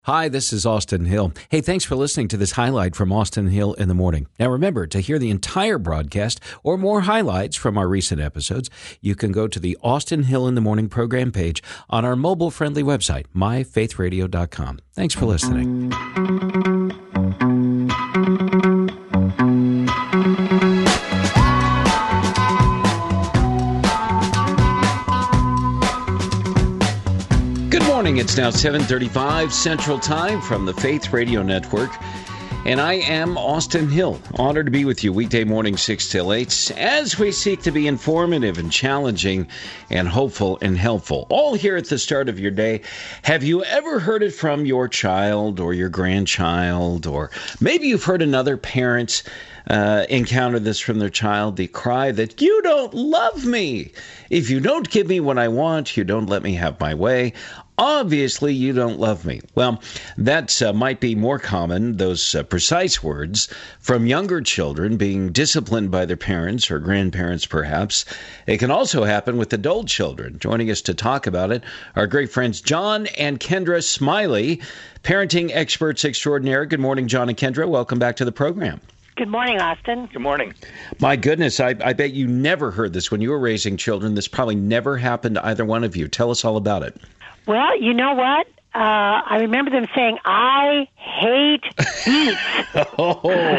Hi, this is Austin Hill. Hey, thanks for listening to this highlight from Austin Hill in the Morning. Now remember, to hear the entire broadcast or more highlights from our recent episodes, you can go to the Austin Hill in the Morning program page on our mobile-friendly website, myfaithradio.com. Thanks for listening. It's now 7:35 Central Time from the Faith Radio Network, and I am Austin Hill. Honored to be with you weekday morning 6 till 8 as we seek to be informative and challenging and hopeful and helpful. All here at the start of your day. Have you ever heard it from your child or your grandchild, or maybe you've heard another parent encounter this from their child, the cry that you don't love me. If you don't give me what I want, you don't let me have my way. Obviously, you don't love me. Well, that might be more common, those precise words, from younger children being disciplined by their parents or grandparents, perhaps. It can also happen with adult children. Joining us to talk about it are great friends John and Kendra Smiley, parenting experts extraordinaire. Good morning, John and Kendra. Welcome back to the program. Good morning, Austin. Good morning. My goodness, I bet you never heard this when you were raising children. This probably never happened to either one of you. Tell us all about it. Well, you know what? I remember them saying, I hate beets. Oh.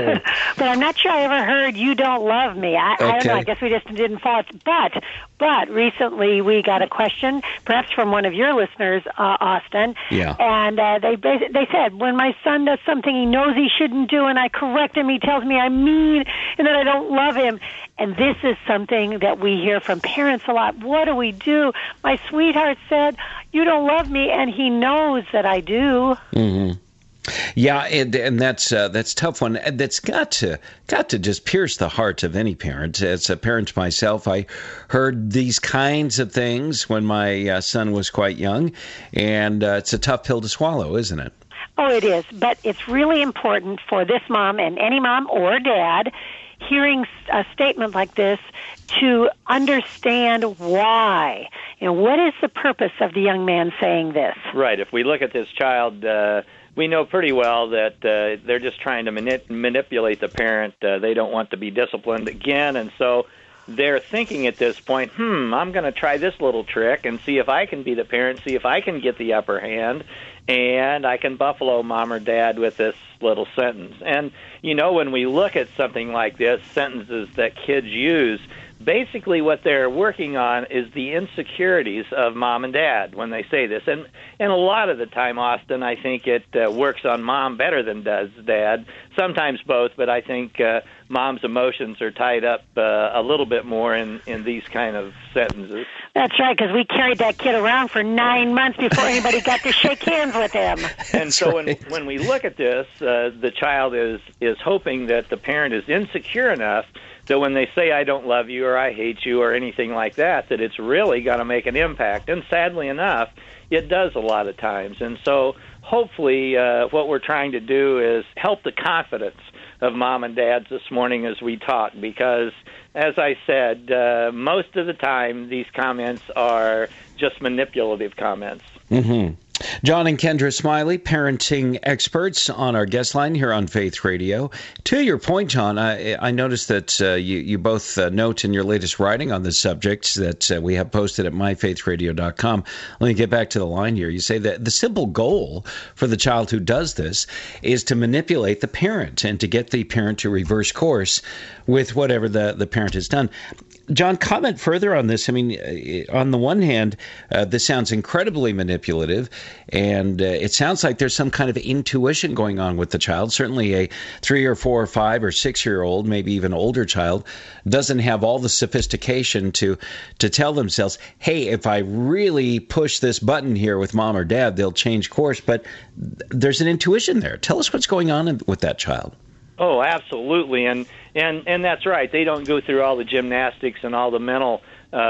But I'm not sure I ever heard, you don't love me. I don't know. I guess we just didn't follow it. But recently we got a question, perhaps from one of your listeners, Austin. Yeah. And they said, when my son does something he knows he shouldn't do and I correct him, he tells me I'm mean and that I don't love him. And this is something that we hear from parents a lot. What do we do? My sweetheart said, you don't love me, and he knows that I do. Mm-hmm. Yeah, and that's a tough one. That's got to just pierce the heart of any parent. As a parent myself, I heard these kinds of things when my son was quite young, and it's a tough pill to swallow, isn't it? Oh, it is. But it's really important for this mom and any mom or dad hearing a statement like this to understand why. What is the purpose of the young man saying this? Right. If we look at this child, we know pretty well that they're just trying to manipulate the parent. They don't want to be disciplined again, and so they're thinking at this point, I'm going to try this little trick and see if I can be the parent, see if I can get the upper hand, and I can buffalo mom or dad with this little sentence. And, when we look at something like this, sentences that kids use, basically what they're working on is the insecurities of mom and dad when they say this. And a lot of the time, Austin, I think it works on mom better than does dad. Sometimes both, but I think mom's emotions are tied up a little bit more in these kind of sentences. That's right, because we carried that kid around for 9 months before anybody got to shake hands with him. And so when we look at this, the child is hoping that the parent is insecure enough that when they say, I don't love you or I hate you or anything like that, that it's really going to make an impact. And sadly enough, it does a lot of times. And so hopefully what we're trying to do is help the confidence of mom and dads this morning as we talk, because, as I said, most of the time these comments are just manipulative comments. Mm-hmm. John and Kendra Smiley, parenting experts on our guest line here on Faith Radio. To your point, John, I noticed that you both note in your latest writing on this subject that we have posted at myfaithradio.com. Let me get back to the line here. You say that the simple goal for the child who does this is to manipulate the parent and to get the parent to reverse course with whatever the parent has done. John, comment further on this. I mean, on the one hand, this sounds incredibly manipulative, and it sounds like there's some kind of intuition going on with the child. Certainly a 3 or 4 or 5 or 6-year-old, maybe even older child, doesn't have all the sophistication to tell themselves, hey, if I really push this button here with mom or dad, they'll change course. But there's an intuition there. Tell us what's going on with that child. Oh, absolutely, and that's right. They don't go through all the gymnastics and all the mental,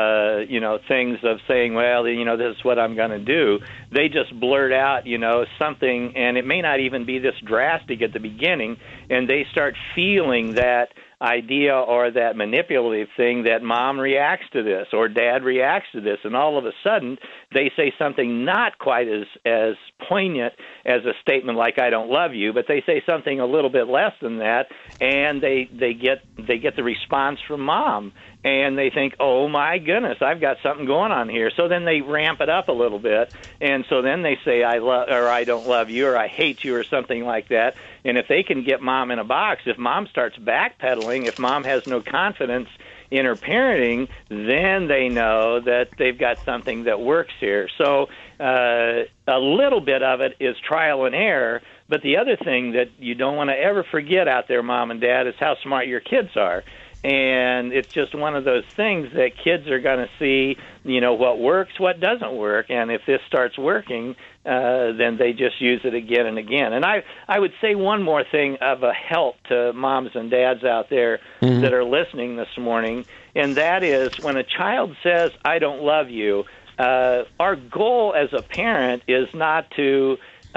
things of saying, well, this is what I'm going to do. They just blurt out, something, and it may not even be this drastic at the beginning, and they start feeling that idea or that manipulative thing that mom reacts to this or dad reacts to this, and all of a sudden they say something not quite as poignant as a statement like "I don't love you," but they say something a little bit less than that, and they get the response from mom, and they think, "Oh my goodness, I've got something going on here." So then they ramp it up a little bit, and so then they say "I love" or "I don't love you" or "I hate you" or something like that. And if they can get mom in a box, if mom starts backpedaling, if mom has no confidence in her parenting, then they know that they've got something that works here. So a little bit of it is trial and error, but the other thing that you don't want to ever forget out there, mom and dad, is how smart your kids are. And it's just one of those things that kids are going to see, what works, what doesn't work. And if this starts working, then they just use it again and again. And I would say one more thing of a help to moms and dads out there that are listening this morning, and that is when a child says, "I don't love you," our goal as a parent is not to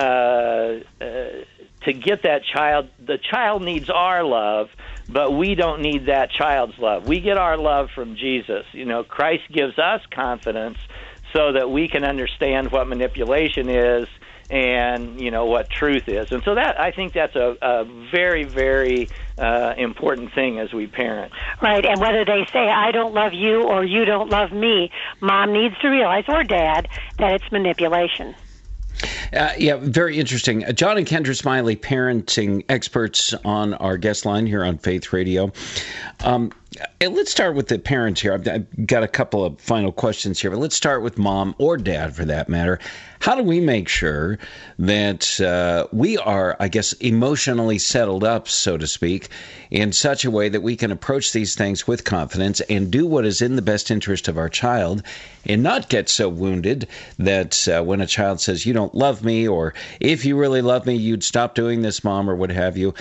get that child. The child needs our love, but we don't need that child's love. We get our love from Jesus. Christ gives us confidence so that we can understand what manipulation is and, what truth is. And so I think that's a very, very important thing as we parent. Right, and whether they say, "I don't love you" or "you don't love me," mom needs to realize, or dad, that it's manipulation. Yeah, very interesting. John and Kendra Smiley, parenting experts on our guest line here on Faith Radio. Let's start with the parents here. I've got a couple of final questions here, but let's start with mom or dad for that matter. How do we make sure that we are, emotionally settled up, so to speak, in such a way that we can approach these things with confidence and do what is in the best interest of our child and not get so wounded that when a child says, "You don't love me," or "If you really love me, you'd stop doing this, mom," or what have you,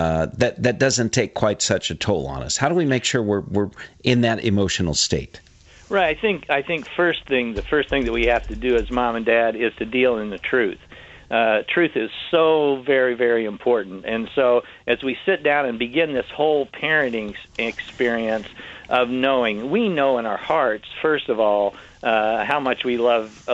that doesn't take quite such a toll on us. How do we make sure we're in that emotional state? Right. I think the first thing that we have to do as mom and dad is to deal in the truth. Truth is so very, very important. And so as we sit down and begin this whole parenting experience of knowing, we know in our hearts, first of all, how much we love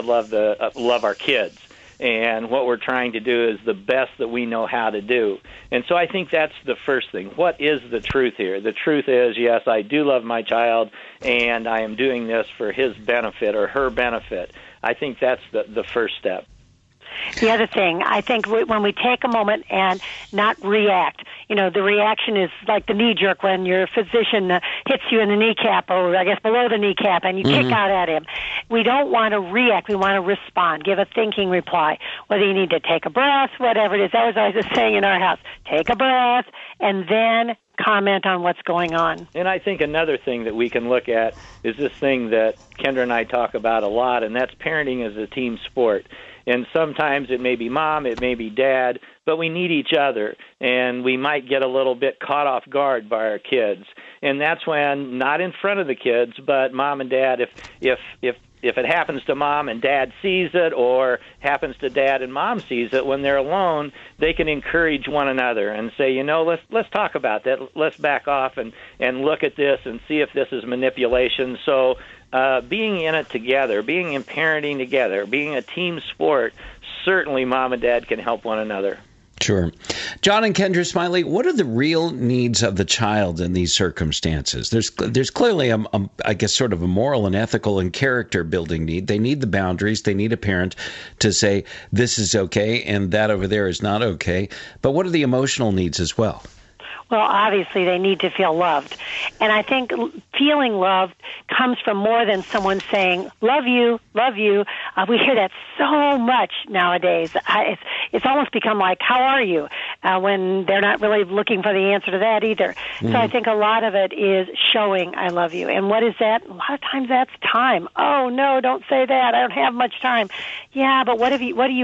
our kids. And what we're trying to do is the best that we know how to do. And so I think that's the first thing. What is the truth here? The truth is, yes, I do love my child, and I am doing this for his benefit or her benefit. I think that's the first step. The other thing, I think when we take a moment and not react, the reaction is like the knee jerk when your physician hits you in the kneecap or below the kneecap and you kick out at him. We don't want to react. We want to respond, give a thinking reply, whether you need to take a breath, whatever it is. That was always a saying in our house. Take a breath and then comment on what's going on. And I think another thing that we can look at is this thing that Kendra and I talk about a lot, and that's parenting as a team sport. And sometimes it may be mom, it may be dad, but we need each other, and we might get a little bit caught off guard by our kids. And that's when, not in front of the kids, but mom and dad, if it happens to mom and dad sees it, or happens to dad and mom sees it, when they're alone, they can encourage one another and say, let's talk about that. Let's back off and look at this and see if this is manipulation. So being in it together, being in parenting together, being a team sport, certainly mom and dad can help one another. Sure. John and Kendra Smiley, what are the real needs of the child in these circumstances? There's clearly, sort of a moral and ethical and character building need. They need the boundaries. They need a parent to say, this is okay and that over there is not okay. But what are the emotional needs as well? Well, obviously, they need to feel loved. And I think feeling loved comes from more than someone saying, love you, love you. We hear that so much nowadays. It's almost become like, how are you? When they're not really looking for the answer to that either. So I think a lot of it is showing I love you. And what is that? A lot of times that's time. Oh, no, don't say that. I don't have much time. Yeah, but what are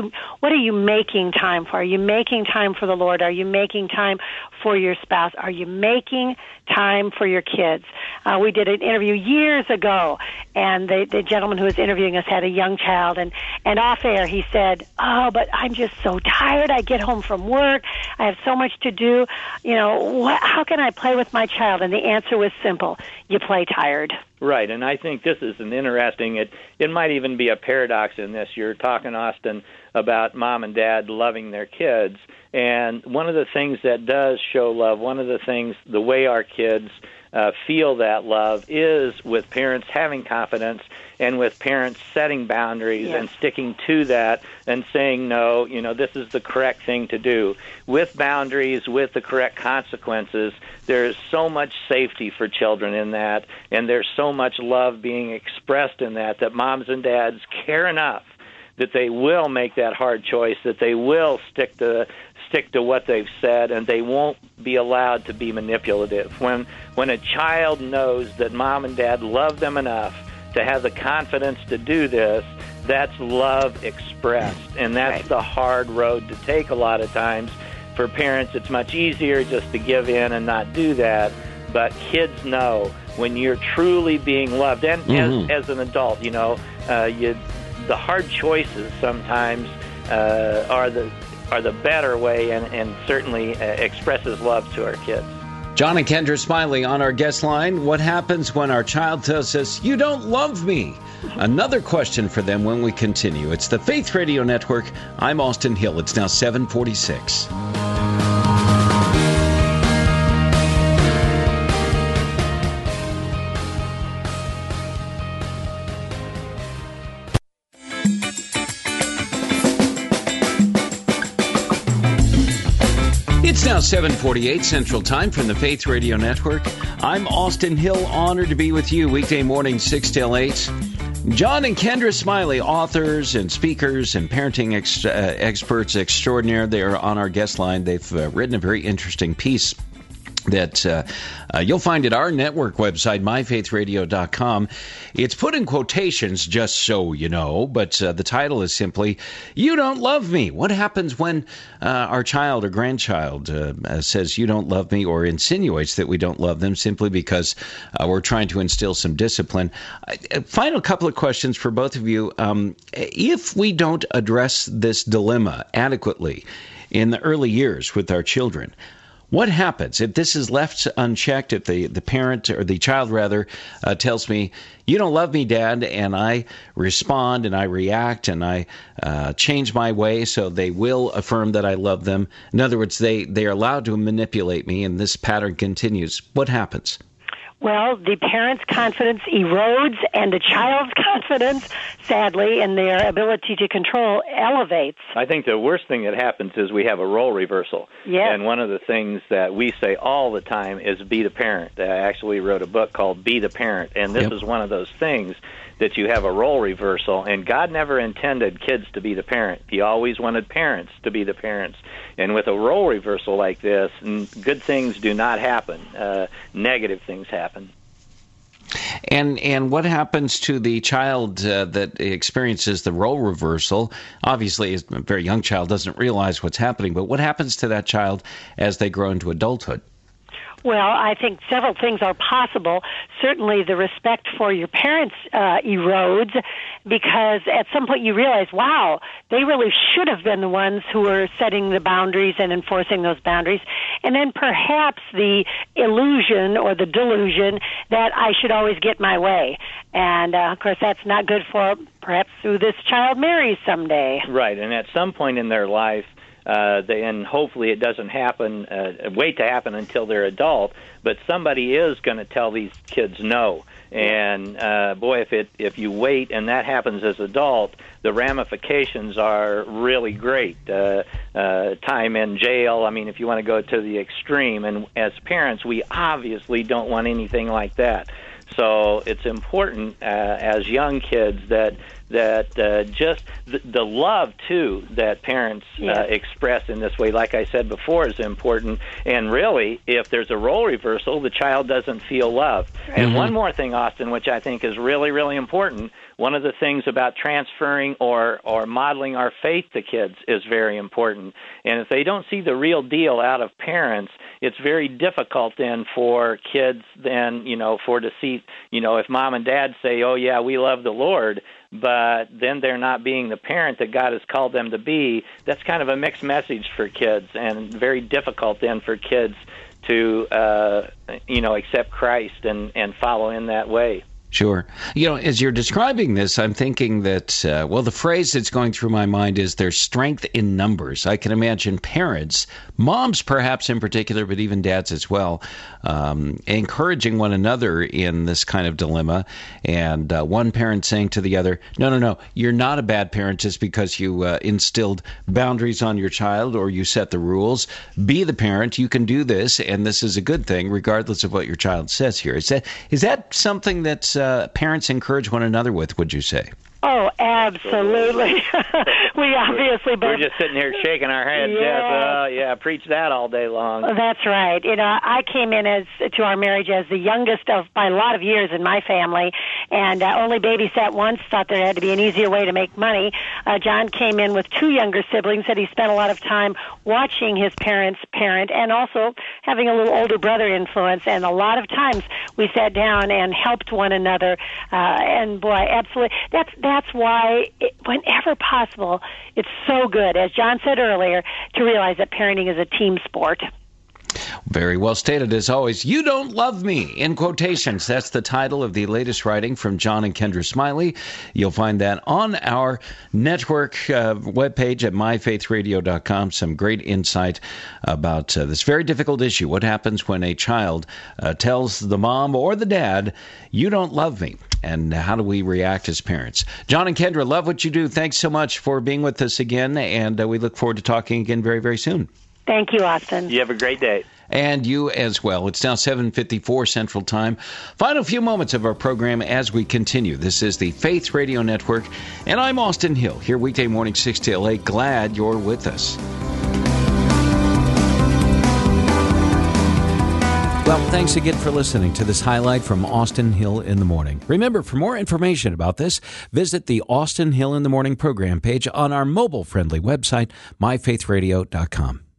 you making time for? Are you making time for the Lord? Are you making time for your spouse? Are you making time for your kids? We did an interview years ago, and the gentleman who was interviewing us had a young child, and off air he said, oh, but I'm just so tired. I get home from work. I have so much to do. How can I play with my child? And the answer was simple. You play tired. Right, and I think this is an interesting, it might even be a paradox in this. You're talking, Austin, about mom and dad loving their kids, and one of the things that does show love, one of the things, the way our kids feel that love is with parents having confidence and with parents setting boundaries and sticking to that and saying, no, this is the correct thing to do. With boundaries, with the correct consequences, there's so much safety for children in that, and there's so much love being expressed in that moms and dads care enough that they will make that hard choice, that they will stick to what they've said, and they won't be allowed to be manipulative. When a child knows that mom and dad love them enough to have the confidence to do this, that's love expressed, and that's the hard road to take a lot of times. For parents, it's much easier just to give in and not do that, but kids know when you're truly being loved, and as an adult, the hard choices sometimes are the better way, and certainly expresses love to our kids. John and Kendra Smiley on our guest line. What happens when our child tells us, you don't love me? Another question for them when we continue. It's the Faith Radio Network. I'm Austin Hill. It's now 7:46. It's now 7:48 Central Time from the Faith Radio Network. I'm Austin Hill, honored to be with you weekday morning 6 till 8. John and Kendra Smiley, authors and speakers and parenting experts extraordinaire. They are on our guest line. They've written a very interesting piece that you'll find at our network website, myfaithradio.com. It's put in quotations just so you know, but the title is simply, You Don't Love Me. What happens when our child or grandchild says you don't love me, or insinuates that we don't love them simply because we're trying to instill some discipline? Final couple of questions for both of you. If we don't address this dilemma adequately in the early years with our children, what happens if this is left unchecked, if the parent, or the child rather, tells me, you don't love me, Dad, and I respond and I react and I change my way so they will affirm that I love them. In other words, they are allowed to manipulate me, and this pattern continues. What happens? Well, the parent's confidence erodes, and the child's confidence, sadly, in their ability to control elevates. I think the worst thing that happens is we have a role reversal. Yes. And one of the things that we say all the time is be the parent. I actually wrote a book called Be the Parent, and this is one of those things that you have a role reversal, and God never intended kids to be the parent. He always wanted parents to be the parents. And with a role reversal like this, good things do not happen. Negative things happen. And what happens to the child that experiences the role reversal? Obviously, a very young child doesn't realize what's happening, but what happens to that child as they grow into adulthood? Well, I think several things are possible. Certainly the respect for your parents erodes, because at some point you realize, wow, they really should have been the ones who were setting the boundaries and enforcing those boundaries. And then perhaps the illusion or the delusion that I should always get my way. And, of course, that's not good for perhaps who this child marries someday. Right, and at some point in their life, and hopefully it doesn't happen, wait to happen until they're adult, but somebody is going to tell these kids no. And boy, if you wait and that happens as adult, the ramifications are really great. Time in jail, I mean, if you want to go to the extreme. And as parents, we obviously don't want anything like that. So it's important as young kids that just the love, too, that parents express in this way, like I said before, is important. And really, if there's a role reversal, the child doesn't feel loved. Mm-hmm. And one more thing, Austin, which I think is really, really important, one of the things about transferring or modeling our faith to kids is very important. And if they don't see the real deal out of parents, it's very difficult then for kids then, to see, if mom and dad say, oh, yeah, we love the Lord, but then they're not being the parent that God has called them to be. That's kind of a mixed message for kids, and very difficult then for kids to accept Christ and follow in that way. Sure. As you're describing this, I'm thinking that, the phrase that's going through my mind is there's strength in numbers. I can imagine parents, moms perhaps in particular, but even dads as well, encouraging one another in this kind of dilemma. And one parent saying to the other, no, you're not a bad parent just because you instilled boundaries on your child or you set the rules. Be the parent. You can do this, and this is a good thing, regardless of what your child says here. Is that something that's parents encourage one another with, would you say? Oh, absolutely. We obviously both... We're just sitting here shaking our heads. Yes, preach that all day long. That's right. I came in to our marriage as the youngest by a lot of years in my family, and only babysat once, thought there had to be an easier way to make money. John came in with two younger siblings that he spent a lot of time watching his parents parent, and also having a little older brother influence, and a lot of times we sat down and helped one another, and boy, absolutely, that's why, whenever possible, it's so good, as John said earlier, to realize that parenting is a team sport. Very well stated, as always. You Don't Love Me, in quotations. That's the title of the latest writing from John and Kendra Smiley. You'll find that on our network webpage at myfaithradio.com. Some great insight about this very difficult issue. What happens when a child tells the mom or the dad, you don't love me? And how do we react as parents? John and Kendra, love what you do. Thanks so much for being with us again, and we look forward to talking again very, very soon. Thank you, Austin. You have a great day. And you as well. It's now 7:54 Central Time. Final few moments of our program as we continue. This is the Faith Radio Network, and I'm Austin Hill, here weekday morning 6 till 8. Glad you're with us. Well, thanks again for listening to this highlight from Austin Hill in the Morning. Remember, for more information about this, visit the Austin Hill in the Morning program page on our mobile-friendly website, myfaithradio.com.